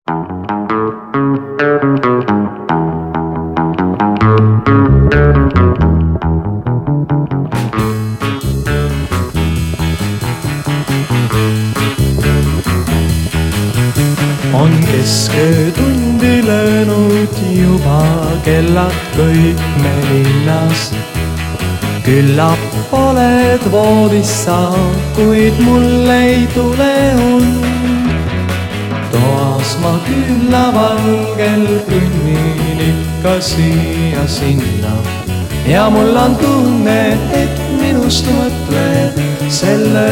On kesköötundi löönud juba kellad kõik me linnas. Küllap oled voodis sa, kuid mul ei tule und. Toas ma küllavalgel kõnnin ikka siia-sinna ja mul on tunne, et minust mõtled selle.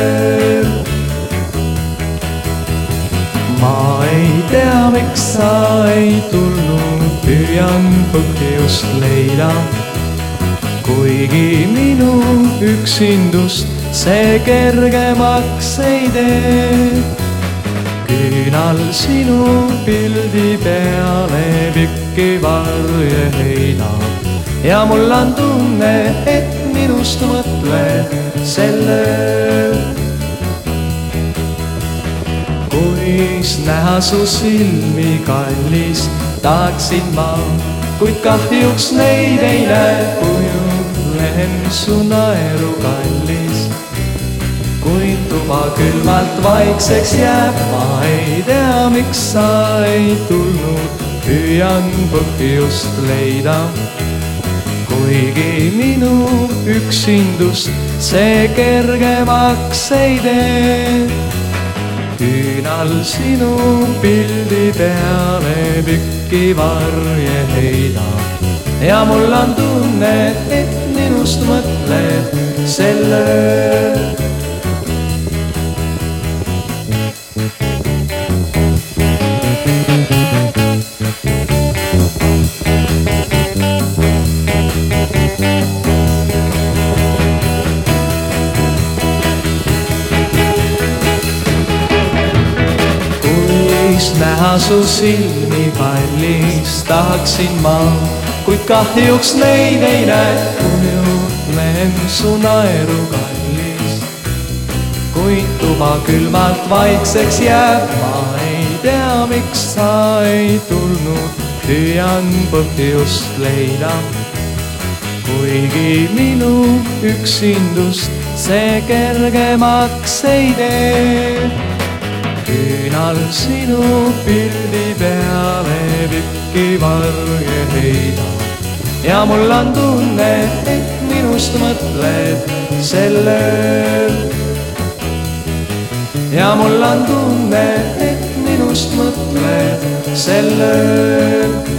Ma ei tea, miks sa ei tulnud, püüan põhjust leida. Kuigi minu üksindust see kergemaks ei tee. Küünal sinu pildi peale pikki varje heidab ja mul on tunne, et minust mõtled selle. Kuis näha su silmi, kallis, tahaksin ma, kuid kahjuks neid ei näe. Kujutlen su naeru, kallis, kuid tuba külmalt vaikseks jääb. Ma ei tea, miks sa ei tulnud, püüan põhjust leida. Kuigi minu üksindust see kergemaks ei tee. Küünal sinu pildi peale pikki varje heidab ja mul on tunne, et minust mõtled selle. Näha su silmi, kallis, tahaksin ma, kuid kahjuks neid ei näe. Kujutlen su naeru, kallis, kuid tuba külmalt vaikseks jääb. Ma ei tea, miks sa ei tulnud, püüan põhjust leida. Kuigi minu üksindust see kergemaks ei tee. Küünal sinu pildi peale pikki varje heidab ja mul on tunne, et minust mõtled selle. Ja mul on tunne, et minust mõtled selle.